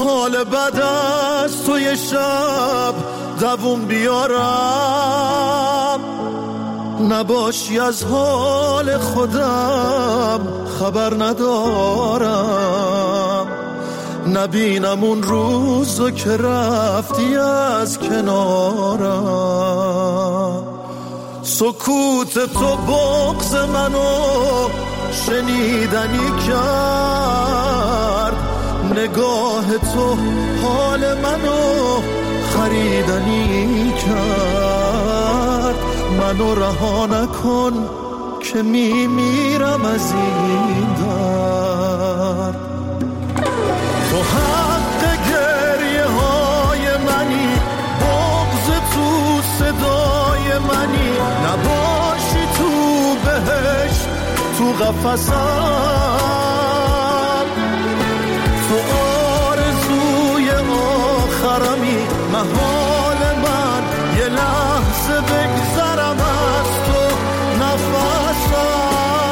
حال بد از تو یه شب دووم بیارم، نباشی از حال خودم خبر ندارم، نبینم اون روزو که رفتی از کنارم. سکوت تو بغض منو شنیدنی کرد، نگاه تو حال منو خریدنی کرد. منو رها نکن که میمیرم از این درد. تو حق گریه های منی، بغض تو صدای منی، نباشی تو بهشت تو قفسم. تو آرزوی آخرمی، محال من یه لحظه بگذرم از تو نفسم.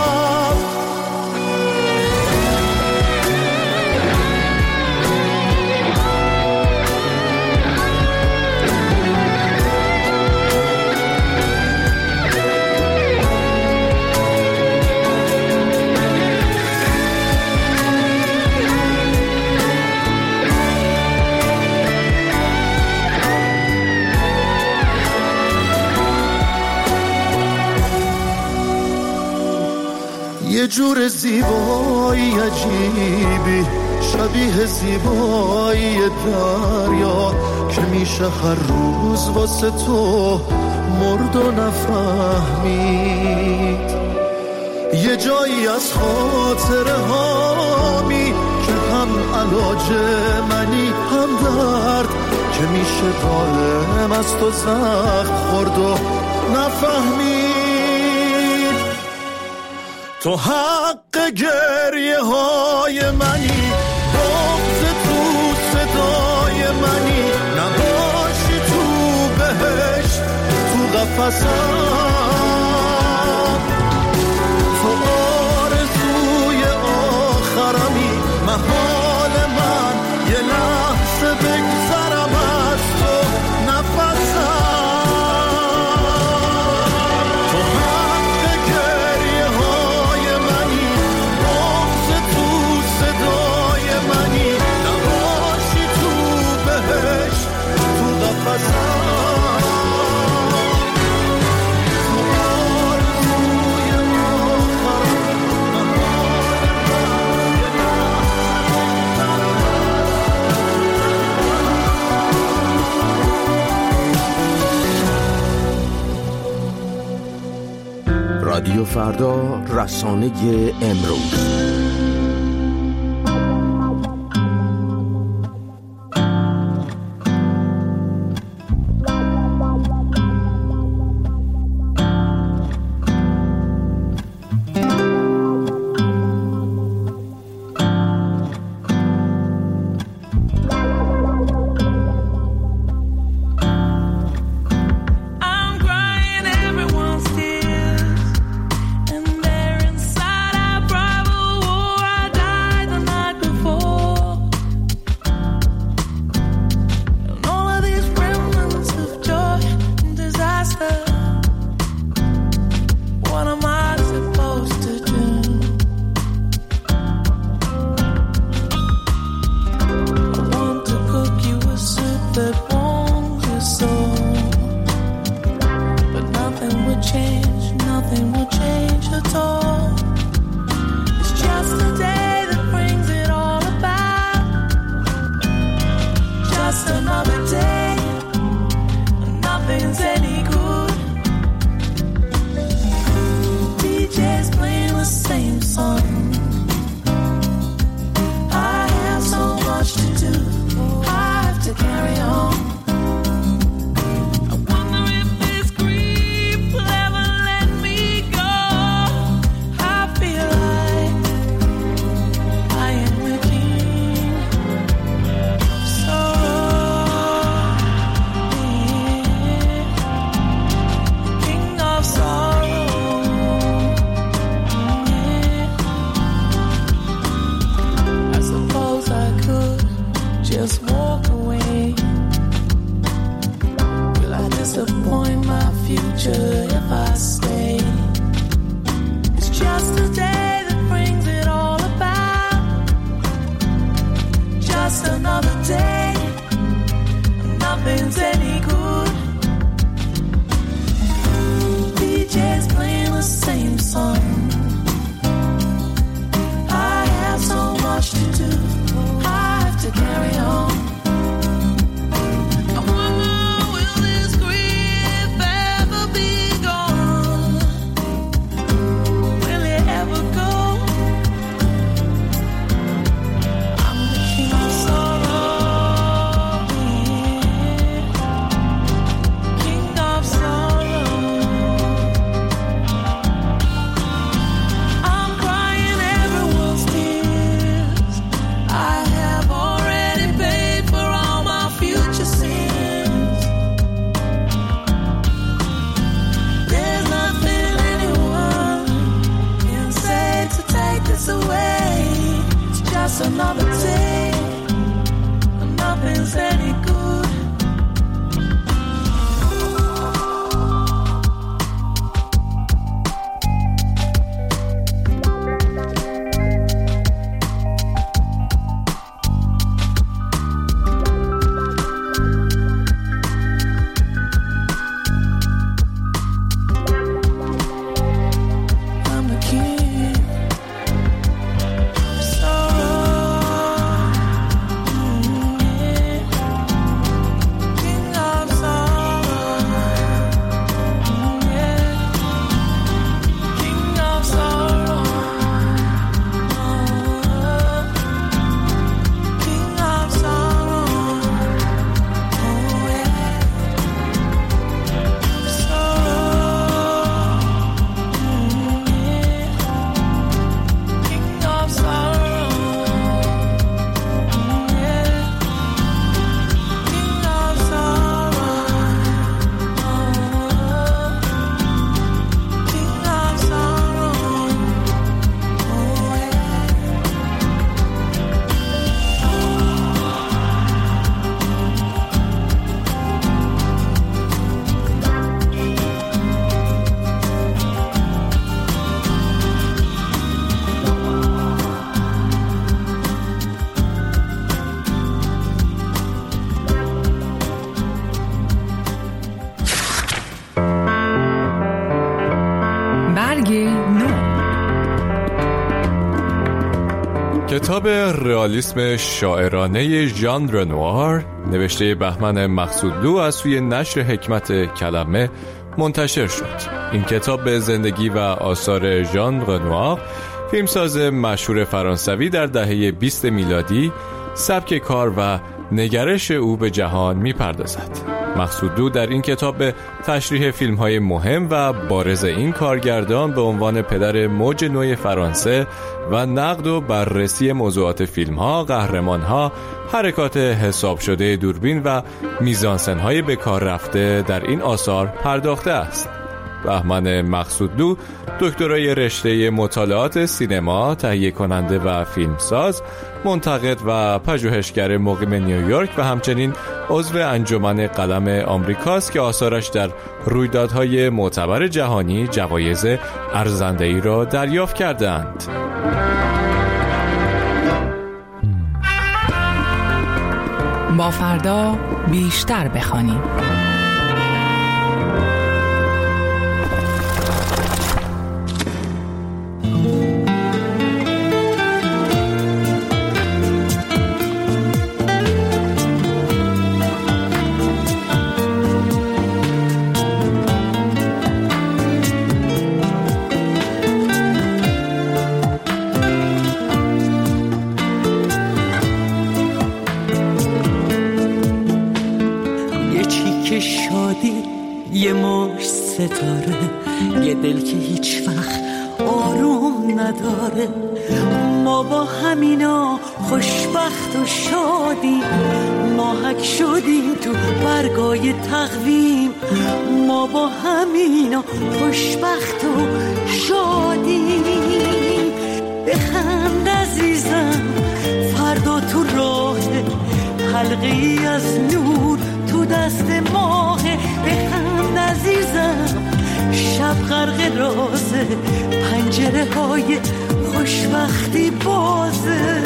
یه جور زیبایی عجیبی، شبیه زیبایی دریا، که میشه هر روز واسه تو مرد و نفهمید. یه جایی از خاطره هامی که هم علاج منی هم درد، که میشه دائم از تو زخم خورد و نفهمید. تو حق گریه های منی، بغض تو صدای منی، نباشی تو بهشت تو قفسم. تو آرزوی آخرمی، محال من یه لحظه بگذرم از تو نفسم. رادیو فردا، رسانه امروز. Everyone's tears, and they're inside our private war. Just a day that brings it all about. Just another day, nothing's any good. DJ's playing the same song. I have so much to do, I have to carry on. I wonder, will this grief ever be gone? Will it ever go? I'm the king of sorrow, king of sorrow. I'm crying everyone's tears. I have already paid for all my future sins. There's nothing anyone can say to take this away. It's just another day, and nothing's any good. I'm the king of sorrow. King of sorrow. King of sorrow. King of sorrow. King of sorrow. King of برگ نو. کتاب رئالیسم شاعرانه ژان رنوار نوشته بهمن مقصودلو از سوی نشر حکمت کلمه منتشر شد. این کتاب به زندگی و آثار ژان رنوار، فیلمساز مشهور فرانسوی در دهه 20 میلادی، سبک کار و نگرش او به جهان می‌پردازد. مقصودلو در این کتاب به تشریح فیلم‌های مهم و بارز این کارگردان به عنوان پدر موج نو فرانسه و نقد و بررسی موضوعات فیلم‌ها، قهرمان‌ها، حرکات حساب شده دوربین و میزانسن‌های به کار رفته در این آثار پرداخته است. بهمن مقصودلو دکترای رشته مطالعات سینما، تهیه کننده و فیلمساز، منتقد و پژوهشگر مقیم نیویورک و همچنین عضو انجمن قلم آمریکاست که آثارش در رویدادهای معتبر جهانی جوایز ارزنده‌ای را دریافت کردند. با فردا بیشتر بخوانیم. یه مش ستاره، یه دل که هیچ وقت آروم نداره. ما با همینا خوشبخت و شادیم، ماهک شدیم تو برگای تقویم. ما با همینا خوشبخت و شادیم. بخند عزیزم، فردا تو راه، حلقه‌ای از نور تو دست ماه. بخند عزیزم، شب غرق رازه، پنجره های خوشبختی بازه.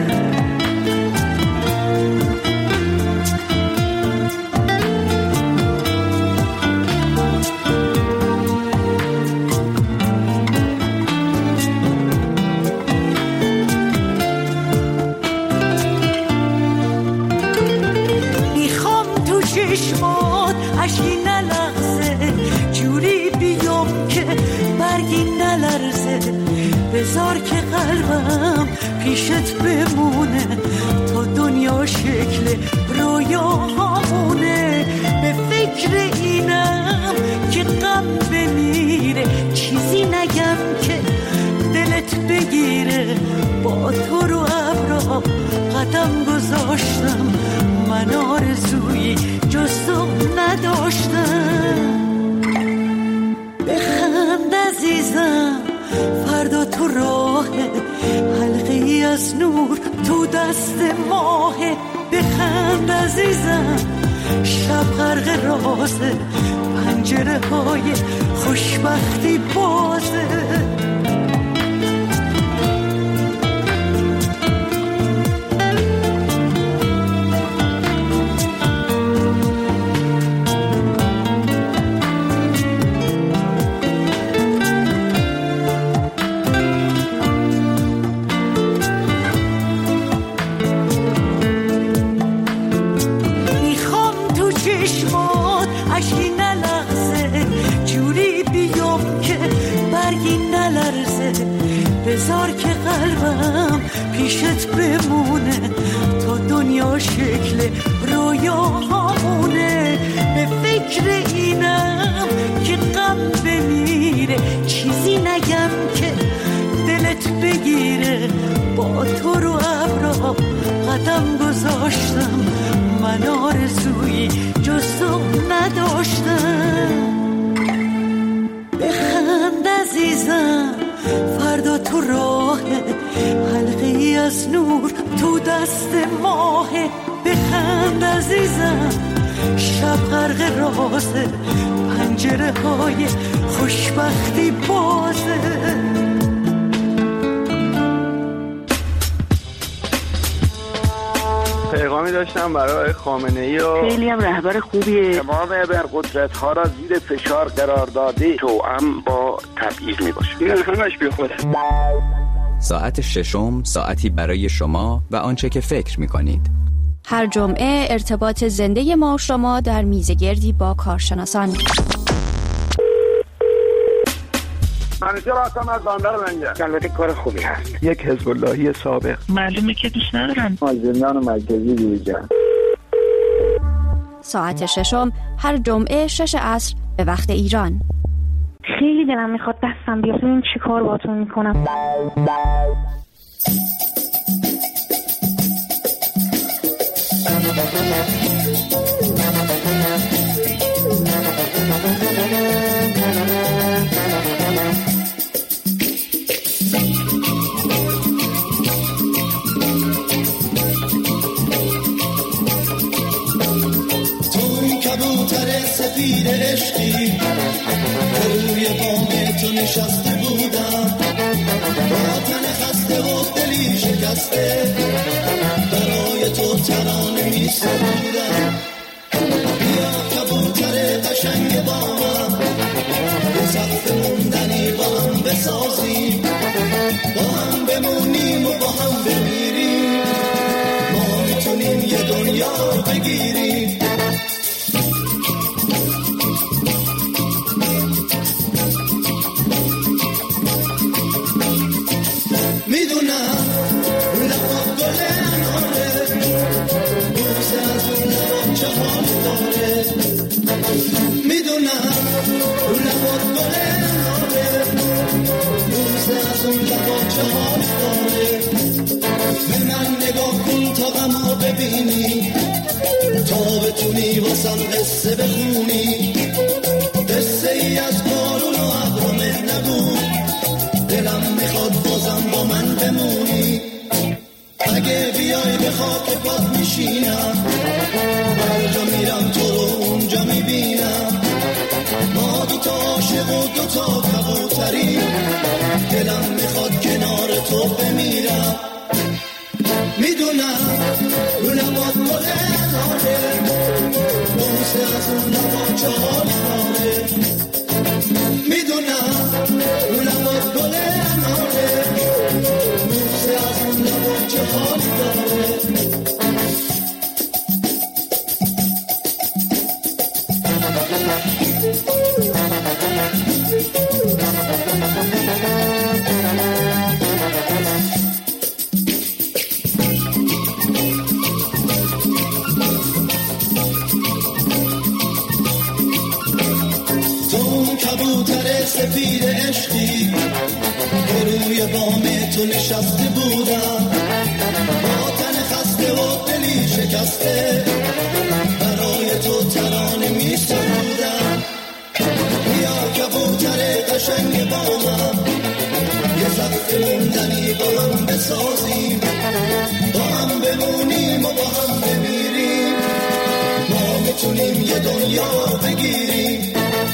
میخوام تو چشمات عشقی نلغزه، جوری بیام که برگی نلرزه. بذار که قلبم پیشت بمونه تا دنیا شکل رویاهامونه. به فکر اینم که غم بمیره، چیزی نگم که دلت بگیره. با تو رو ابرا قدم گذاشتم، من آرزویی جز تو نداشتم. بخند عزیزم، فردا تو راهه، حلقه ای از نور تو دست ماهه. بخند عزیزم، شب غرق رازه، پنجره های خوشبختی بازه. بذار که قلبم پیشت بمونه تا دنیا شکل رویاهامونه. به فکر اینم که غم بمیره، چیزی نگم که دلت بگیره. با تو رو ابرا قدم گذاشتم، من آرزویی جز تو نداشتم. بخند عزیزم، فردا تو راهه، حلقه ای از نور تو دست ماهه. بخند عزیزم، شب غرق رازه، پنجره های خوشبختی بازه. پیغامی داشتم برای خامنه‌ای و خیلی هم رهبر خوبیه. تمام ابرقدرت‌ها را زیر فشار قرار داده، توأم با تبعیض میباشه. این همش بیخوده. ساعت ششم، ساعتی برای شما و آنچه که فکر میکنید. هر جمعه ارتباط زنده ما و شما در میزگردی با کارشناسان. منیجر هستم از بندر منجر. البته کار خوبی هست. یک حزب اللهی سابق. معلومه که دوست ندارم. مازندران مرکزی دیویژن. ساعت ششم هر جمعه 6 عصر به وقت ایران. خیلی دلم میخواد دستم بیاد ببینم چی کار باهاتون میکنم. توی کبوتر سفید عشقی روی بام تو نشسته بودم، با تن خسته و دلی شکسته برای تو ترانه می سرودم. بیا کبوتر قشنگ با من، به سقف موندنی با هم بسازیم، با هم بمونیم و با هم بمیریم، ما میتونیم یه دنیا بگیریم. میدونم لبا گل اناره، بوسه از اون لبا چه حال داره. میدونم لبا گل اناره، بوسه از اون لبا چه حال داره. به من نگاه کن تا غمو ببینی، تا بتونی واسم قصه بخونی. قصه ای از بارون و ابر نگو، دلم میخواد بازم با من بمونی. اگه بیای به خاک پات میشینم، هر جا میرم تو رو اونجا میبینم. ما دوتا عاشق و دوتا کبوتری دلم میخواد کنار تو بمیرم میدونم رو لبات گل ناره بوسه از اون لبا چه حال داره میدونم رو لبات گل ناره بوسه از اون لبا چه حال داره سفید عشقی که روی بام تو نشسته بودم با تن خسته و دلی شکسته برای تو ترانه می سرودم بیا کبوتر قشنگ بامم یه سقف موندنی با هم بسازیم با هم بمونیم و با هم بمیریم ما میتونیم یه دنیا بگیریم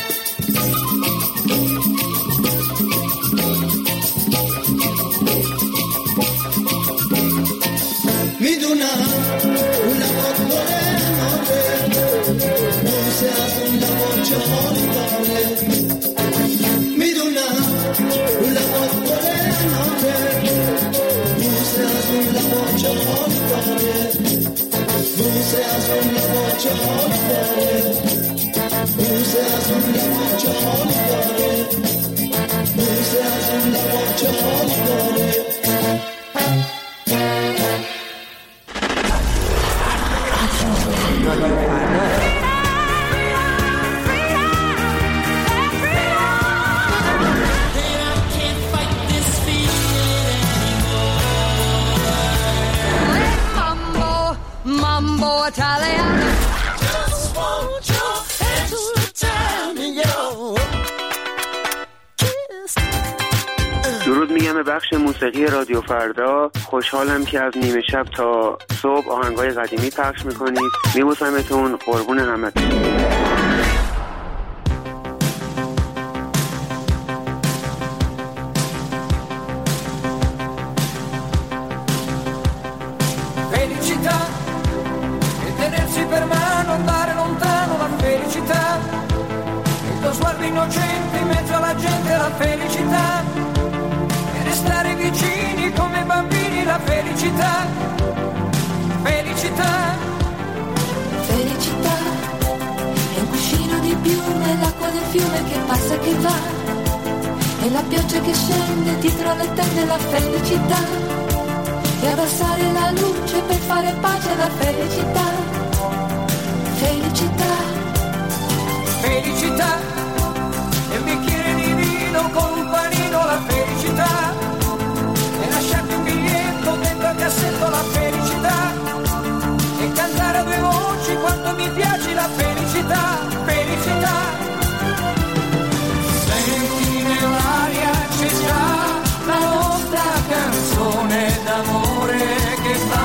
میدونم اون لبات گل ناره بوسه از اون لبات چه حال داره میدونم اون لبات گل ناره بوسه از اون لبات چه حال داره بوسه از اون لبات چه حال داره بوسه از اون لبات چه حال داره بوسه از اون لبات چه حال داره درود میگم به بخش موسیقی رادیو فردا. خوشحالم که از نیمه شب تا صبح آهنگای قدیمی پخش میکنید. میبوسمتون، قربون همتون. Felicità e tenersi per mano, andare lontano la felicità, il tuo sguardo innocente in mezzo alla gente, la felicità, e restare vicini come bambini, la felicità, felicità. Felicità è un cuscino di piume, l'acqua del fiume che passa e che va, e la pioggia che scende dietro le tende, la felicità. E abbassare la luce per fare pace alla felicità, felicità, felicità, e un bicchiere di vino con un panino, la felicità, e lasciarti un biglietto dentro al cassetto, la felicità, e cantare a due voci quanto mi piace la felicità, felicità. Senti nell'aria ci sta la nostra canzone d'amore che fa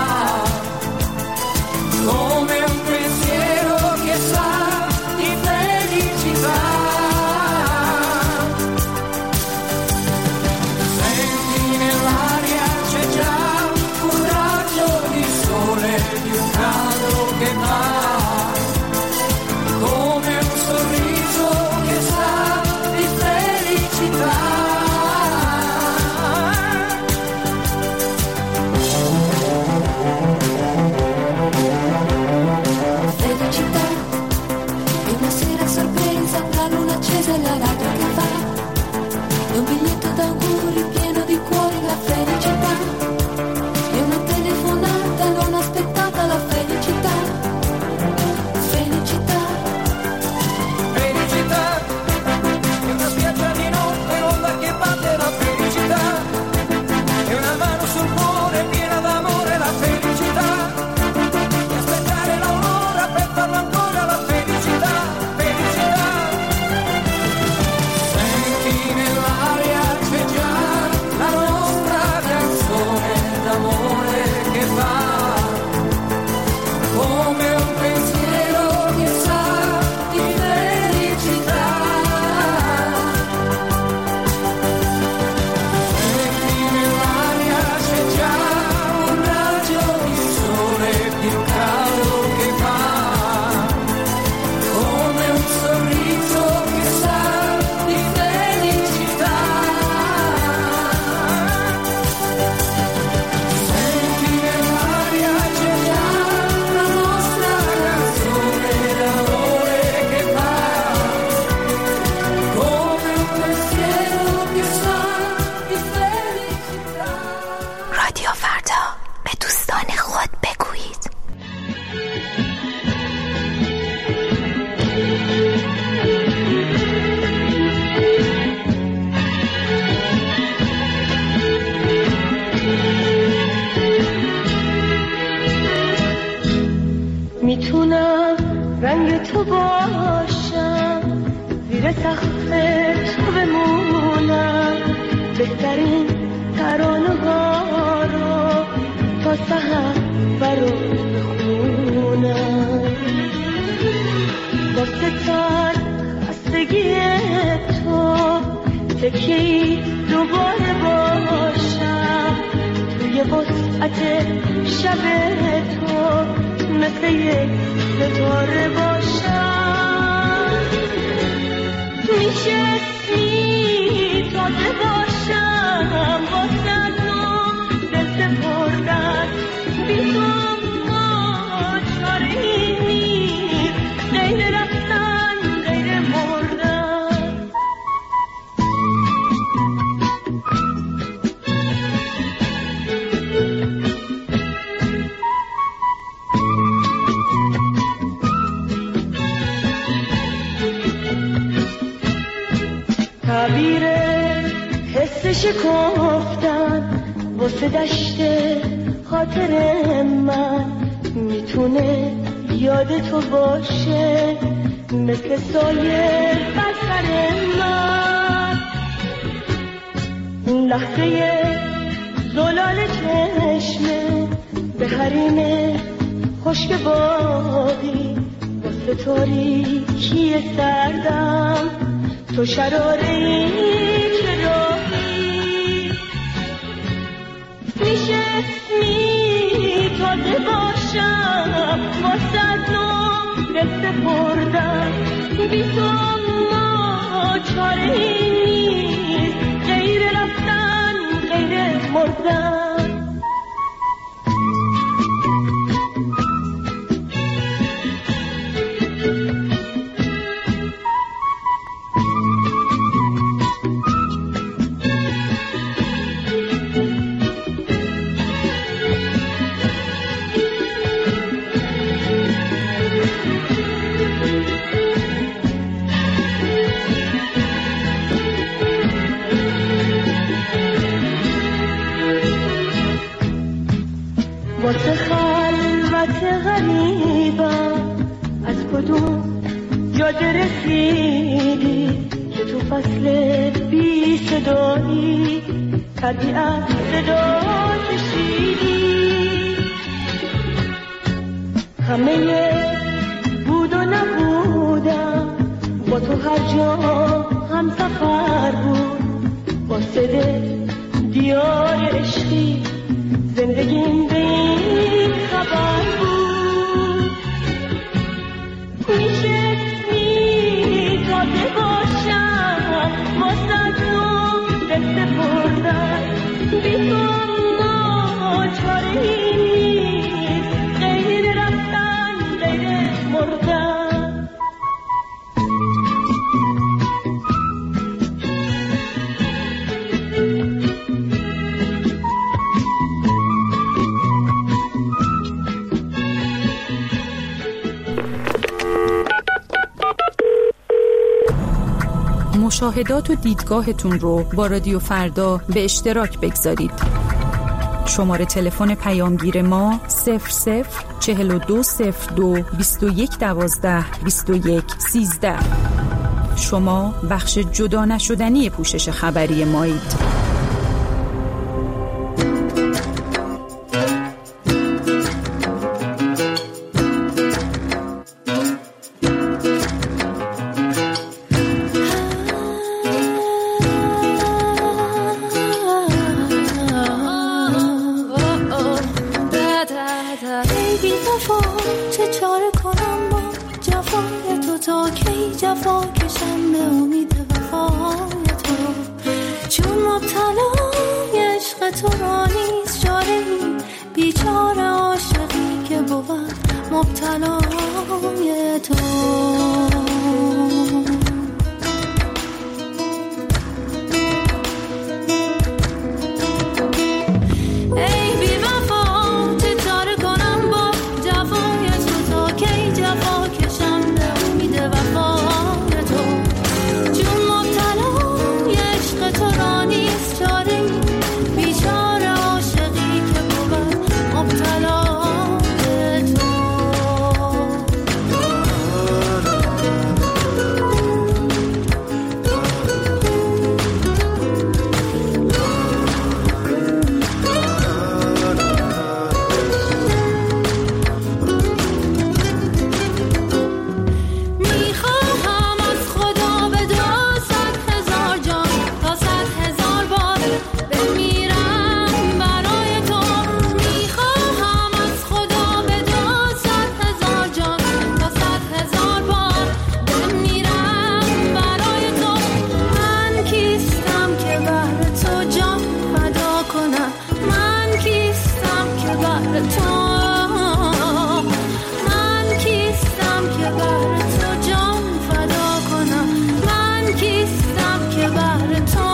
come un pensiero che sa di felicità. باشم، زیر سقف تو بمونم، بهترین ترانه‌ها رو تا سحر برات بخونم. واسه تن خستگی تو تکیه‌ای دوباره باشم، توی وسعت شب تو مثل یک ستاره باشم. میشه اسمی تازه باشم واسه تو دل سپردن، بی تو ما چاره‌ای نیست غیر رفتن غیر مردن. تعبیر حس شکفتن واسه دشت خاطر من میتونه یاد تو باشه، مثل سایه بر سر من. اون لحظه زلال چشمه به حریم خشک باقی، واسه تاریکی سردم تو شراره‌ای که راهی. میشه اسمی تازه باشم واسه تو دل سپردن، بی تو ما چاره‌ای نیست غیر رفتن غیر مردن. واسه خلوت غریبم از کدوم جاده رسیدی که تو فصل بی صدایی طبیعت صدا کشیدی. همه بود و نبودم با تو هر جا هم سفر بود، واسه دیار عشقی زندگیم به این خبر بود. میشه اسمی تازه باشم واسه تو دل سپردن، بی تو ما چاره‌ای نیست غیر رفتن غیر مردن. مشاهدات و دیدگاهتون رو با رادیو فردا به اشتراک بگذارید. شماره تلفن پیامگیر ما 004202 2112 2113. شما بخش جدا نشدنی پوشش خبری مایید. بیچاره بر تو، من کیستم که بر تو جان فدا کنم، من کیستم که بر تو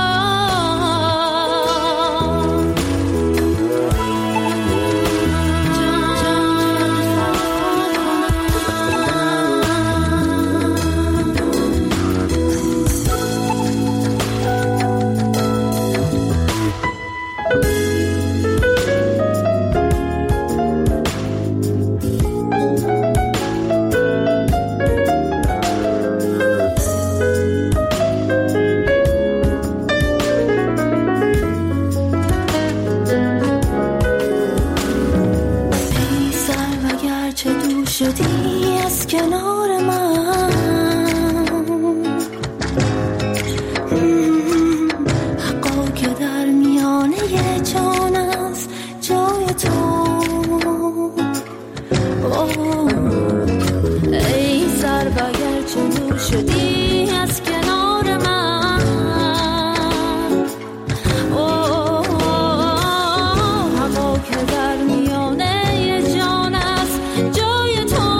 شدی از کنار من، حقا که در میانه جان است جای تو. ای سر اگر چه دور شدی از کنار من، حقا که در میانه جان است جای تو.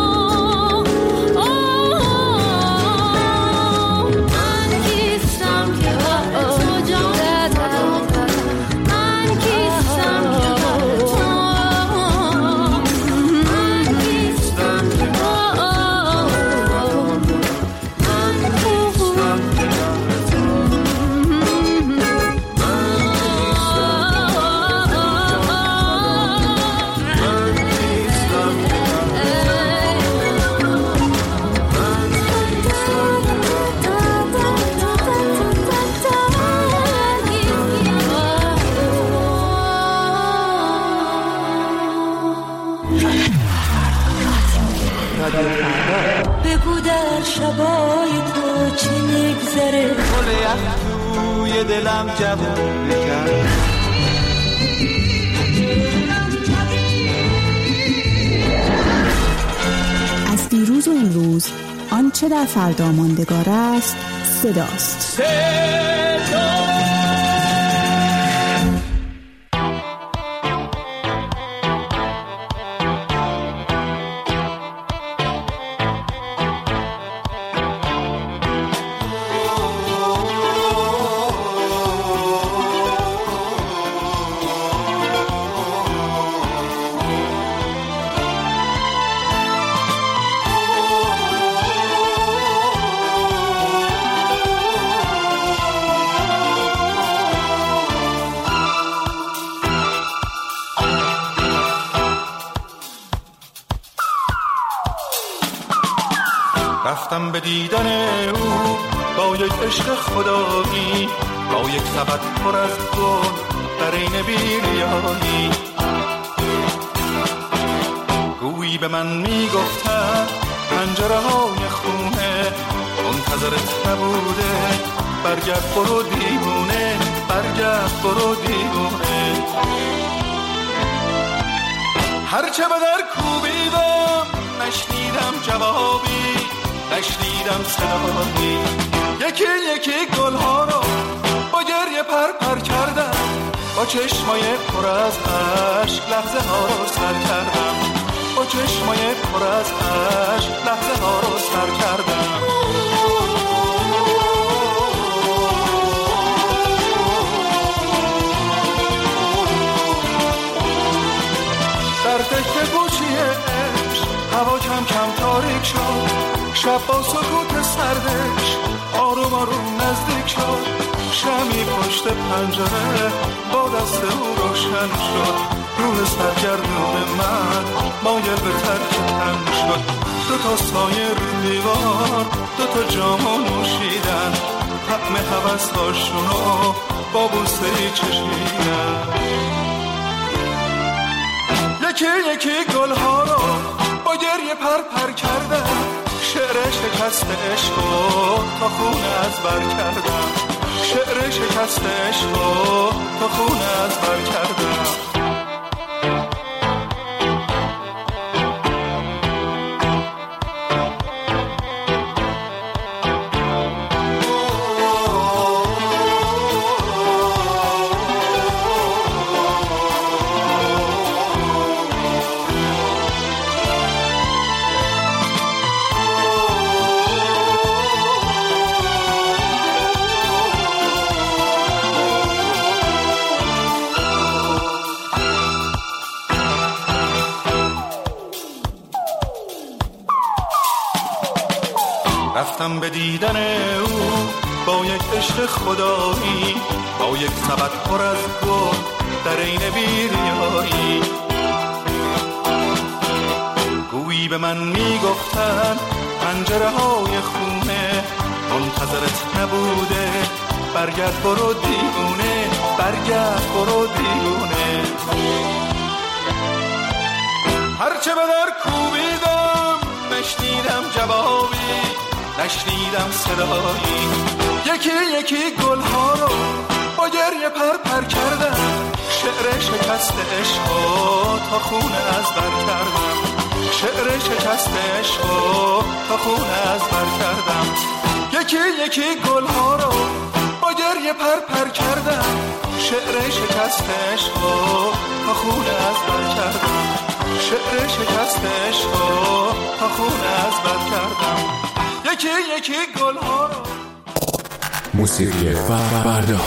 بگو در شبای تو چی میگذره، گل یخ توی دلم جوونه کرد. از دیروز و امروز آنچه در فردا ماندگار است صداست. رفتم به دیدن او با یک عشق خدایی، با یک سبد پر از گل در این بیریایی. گویی به من میگفتن پنجره های خونه منتظرت نبوده، برگرد برو دیوونه، برگرد برو دیوونه. هرچه به در کوبیدم نشنیدم جوابی، نشنیدم صدایی. یکی یکی گلها رو با گریه پر کردم، با چشمای پر از اشک لحظه ها رو سر کردم، با چشمای پر از اشک لحظه ها رو سر کردم. در تکه گوشی عشق هوا کم کم تاریک شد، شب با سکوت سردش آروم آروم نزدیک شد. شمی پشت پنجره با دست او روشن شد، روح سرگردون من مایل به ترک تن شد. دو تا سایه رو دیوار، دو تا جامو نوشیدن، طعم هوس هاشونو با بوسه‌ای چشیدن. یکی یکی گلها رو با گریه پر کردم، شعر شکست عشقو تا خونه از بر کردم، شعر شکست عشقو تا خونه از بر کردم. رفتم به دیدن او با یک عشق خدایی، با یک سبد پر از گل در عین بی‌ریایی. گویی به من میگفتن پنجره های خونه منتظرت نبوده، برگرد برو دیوونه، برگرد برو دیوونه. هرچه به در کوبیدم نشنیدم جوابی، نشنیدم صدایی. یکی یکی گلها رو با گریه پر کردم، شعر شکست عشقا تا خونه از بر کردم، شعر شکست عشقا تا خونه از بر کردم. یکی یکی گلها رو با گریه پر کردم، شعر شکست عشقا تا خونه از بر کردم، شعر شکست عشقا تا خونه از بر کردم. یکی یکی گلها رو. موسیقی فردا.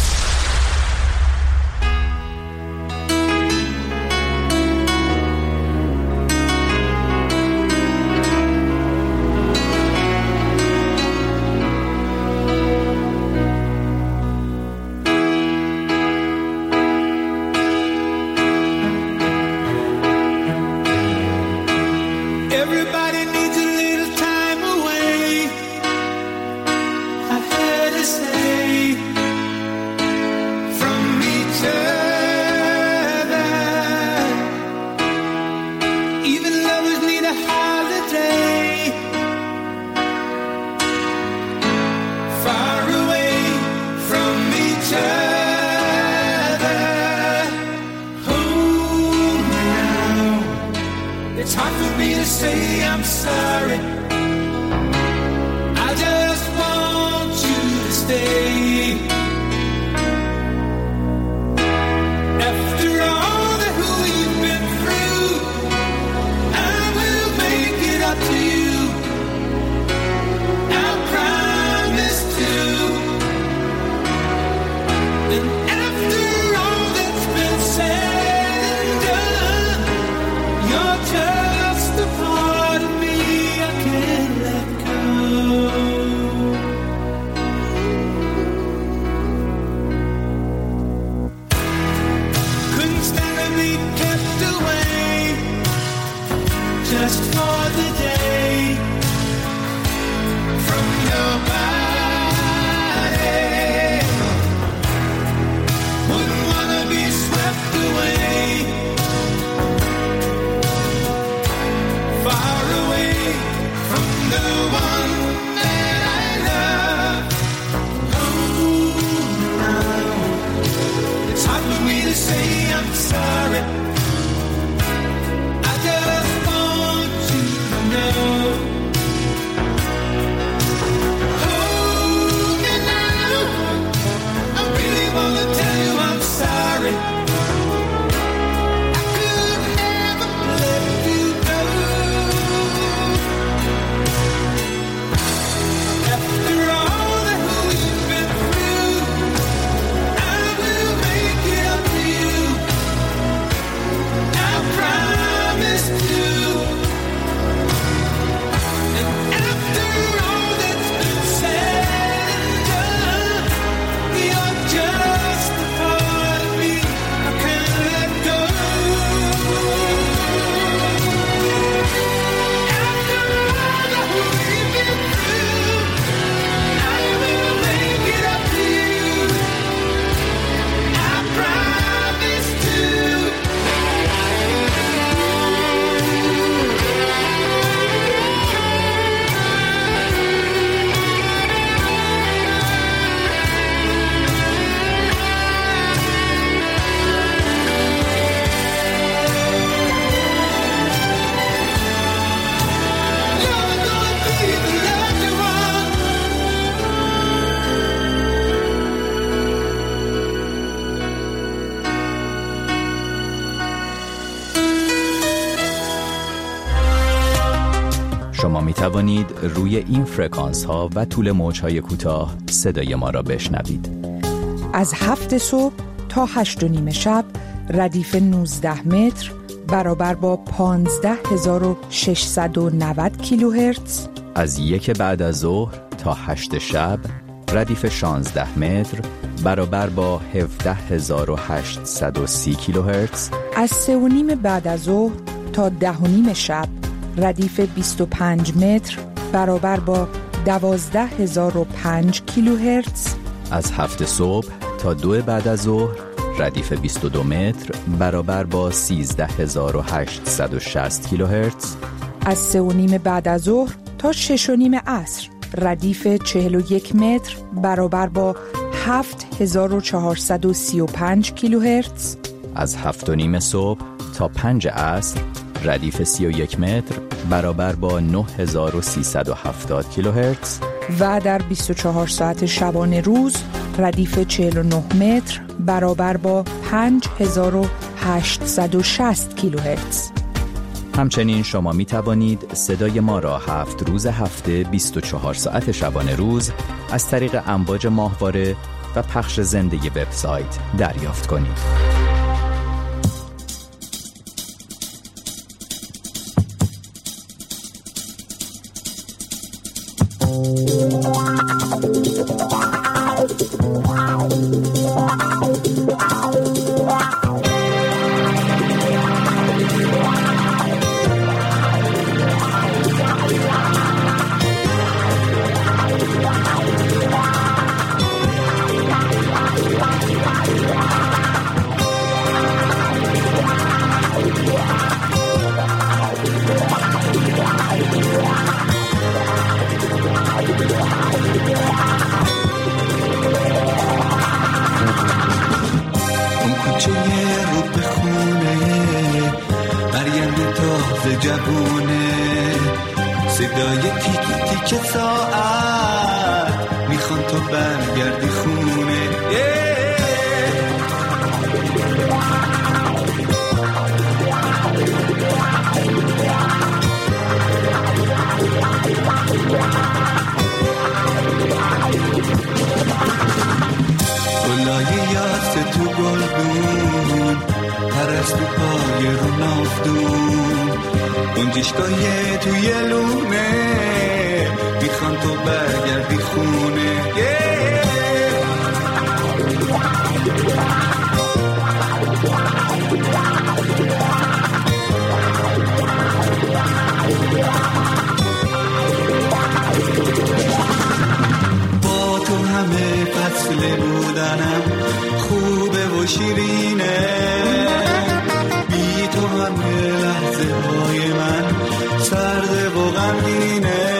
شما می توانید روی این فرکانس ها و طول موج های کوتاه صدای ما را بشنوید. از 7 صبح تا 8:30 شب ردیف 19 متر برابر با 15690 کیلوهرتز از 1 بعد از ظهر تا 8 شب ردیف 16 متر برابر با 17830 کیلوهرتز. از 3:30 بعد از ظهر تا 10:30 شب ردیف 25 متر برابر با 12005 کیلوهرتز. از 7 صبح تا 2 بعد از ظهر ردیف 22 متر برابر با 13860 کیلوهرتز. از 3:30 بعد از ظهر تا 6:30 عصر ردیف 41 متر برابر با 7435 کیلوهرتز. از 7:30 صبح تا 5 عصر ردیف 31 متر برابر با 9370 کیلوهرتز. و در 24 ساعت شبانه روز ردیف 49 متر برابر با 5860 کیلوهرتز. همچنین شما می توانید صدای ما را 7 روز هفته 24 ساعت شبانه روز از طریق امواج ماهواره و پخش زنده وبسایت دریافت کنید. جوونه صدای تیک تیک ساعت میخوان تو برگردی خونه. گلای یاس تو گلدون پرستو پای رو نافدون گنجشگاه توی لونه میخوان تو برگردی خونه. با تو همه فصل بودنم خوبه و شیرینه، بی تو همه لحظه های من سرده و غمگینه.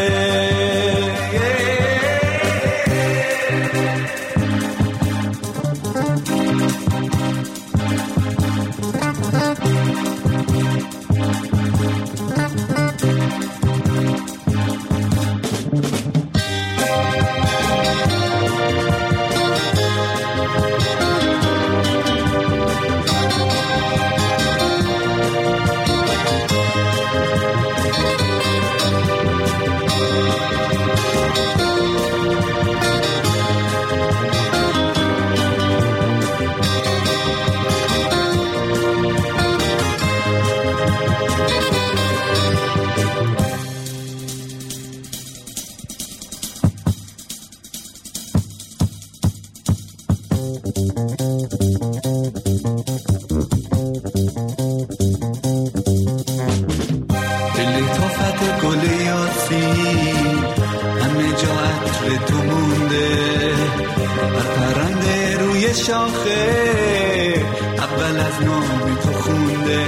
شاخه اول از نام تو خونده.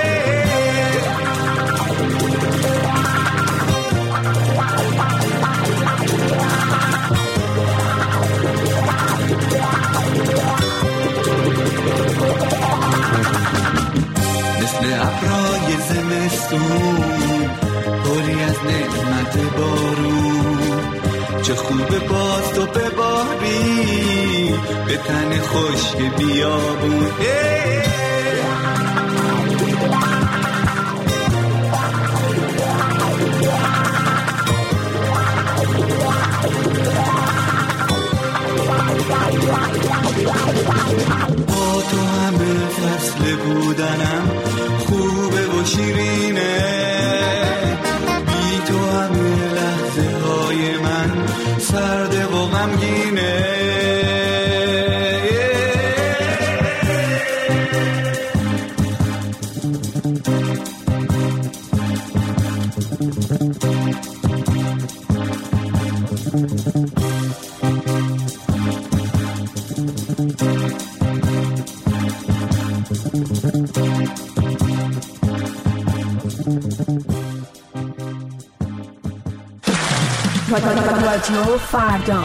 مثل ابرای زمستون پری از نعمت بارون، چه خوبه باز تو بباری به تن خشک بیابون. با تو همه فصل بودنم خوبه و شیرینه، بی تو همه رادیو فردا.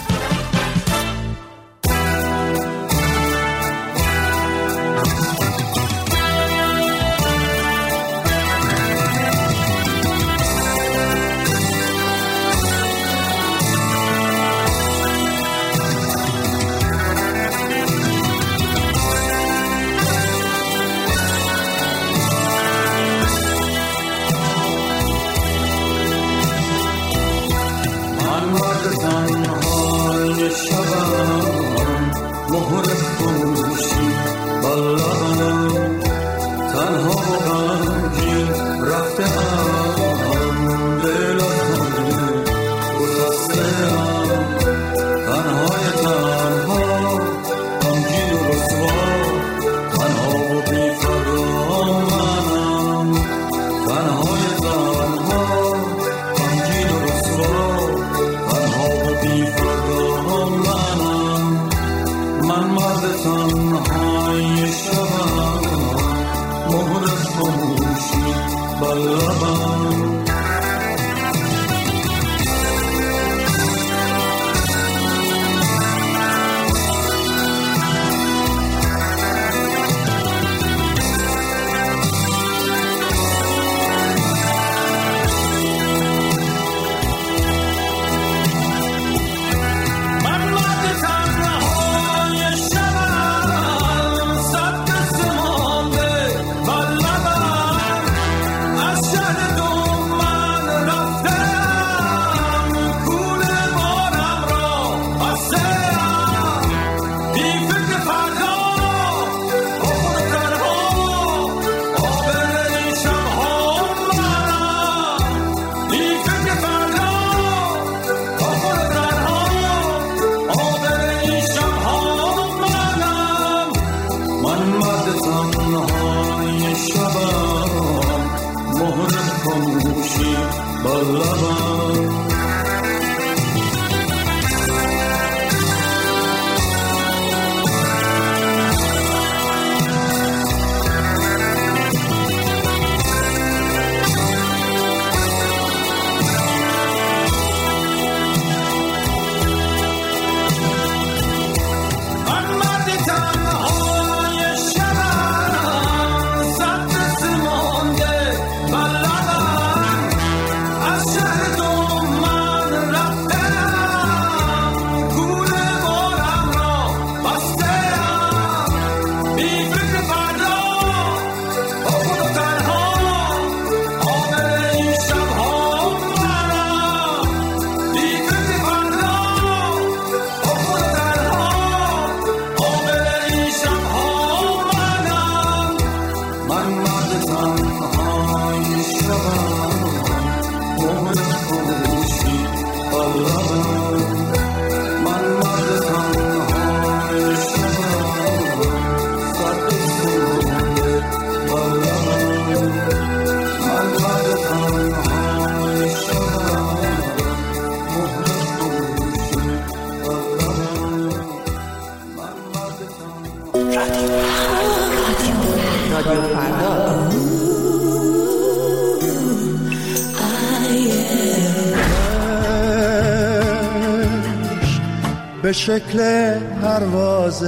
به شکل پرواز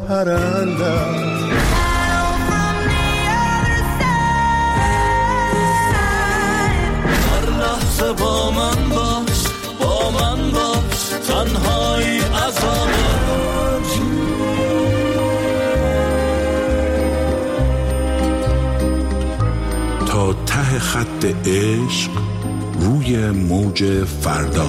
پرنده هر لحظه با من باش تنهایی عذابه تا ته خط عشق روی موج فردا.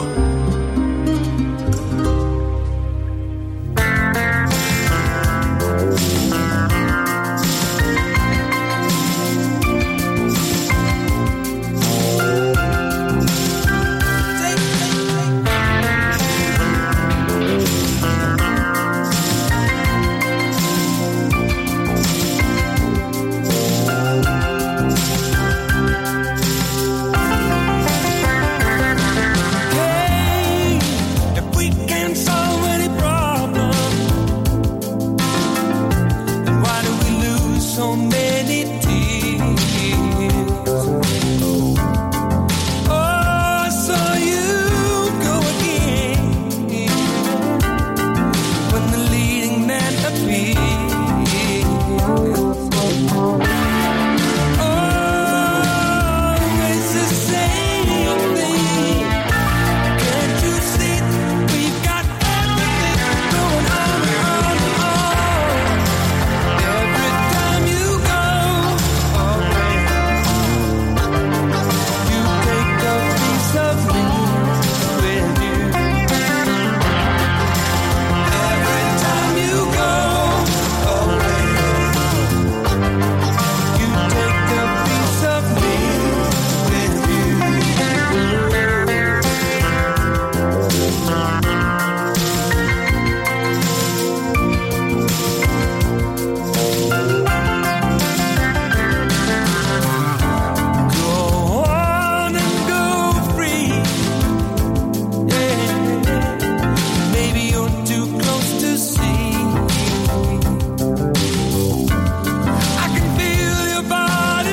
many tears. Oh, so you go again when the leading man appears. Oh, it's the same thing. Can't you see we've got everything going on and on? Every time you go away, you take a piece of me with you. Every time you go away, you take a piece of me with you. Go on and go free. Yeah, maybe you're too close to see. I can feel your body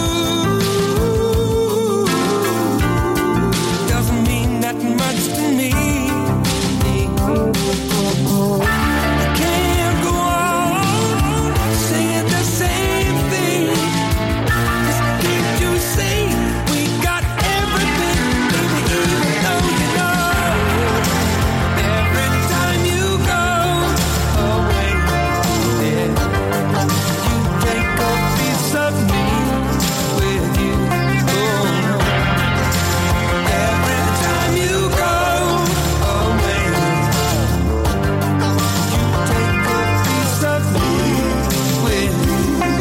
move. Doesn't mean that much to me. I can't go on saying the same thing. Can't you see we got everything, baby, even though you know every time you go away, yeah, you take a piece of me with you. Oh, every time you go away, you take a piece of me with you.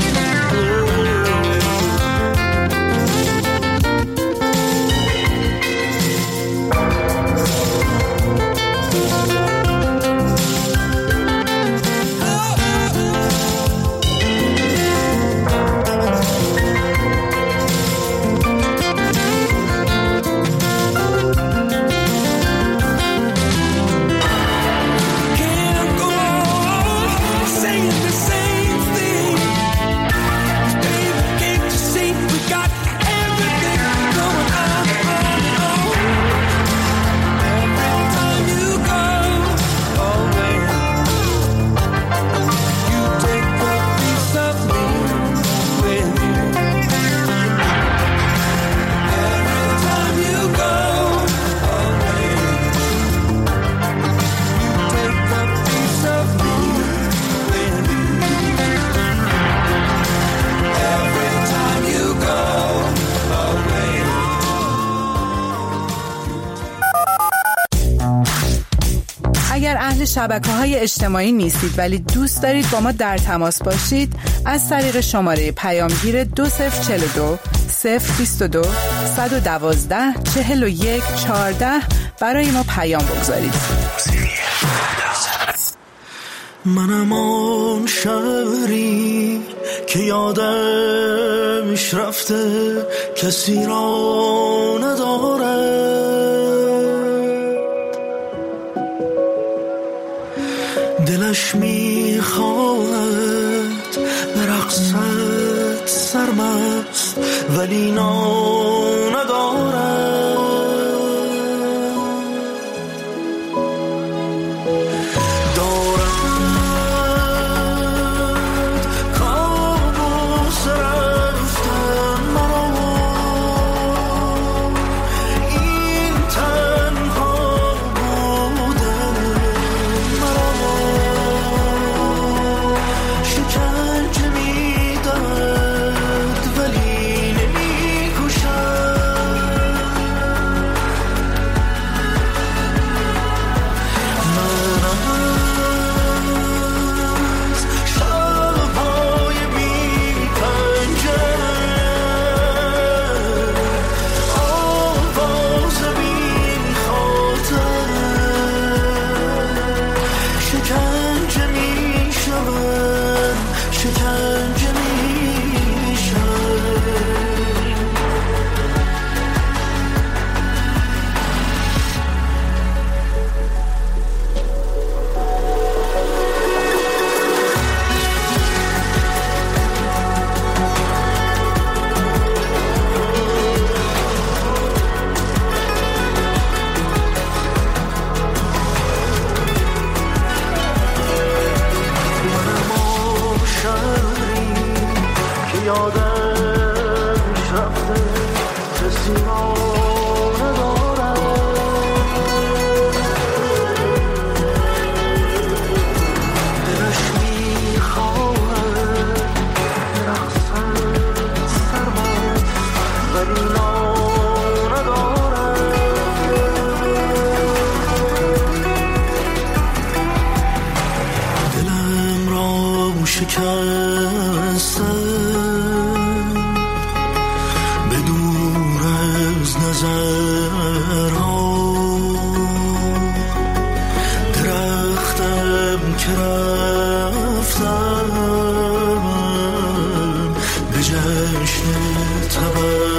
Can't go on saying the same thing. Baby, can't you see we got everything going on and on? Every time you go away, you take a piece of me with you. Every time you go away, you take a piece of me with you. Every time you go away. اگر اهل شبکه‌های اجتماعی نیستید ولی دوست دارید با ما در تماس باشید، از طریق شماره پیامگیر 2042 022 112 41 14 برای ما پیام بگذارید. منم آن شهری که یادمش رفته کسی را نداره، دلش میخواهد برقصد سرمست ولی نام ندارد. کابوس رفتن مرا، این تنها بودن مرا، شکنجه میدهد ولی نمیکشد. یادش رفته کسی ما به جشن تولد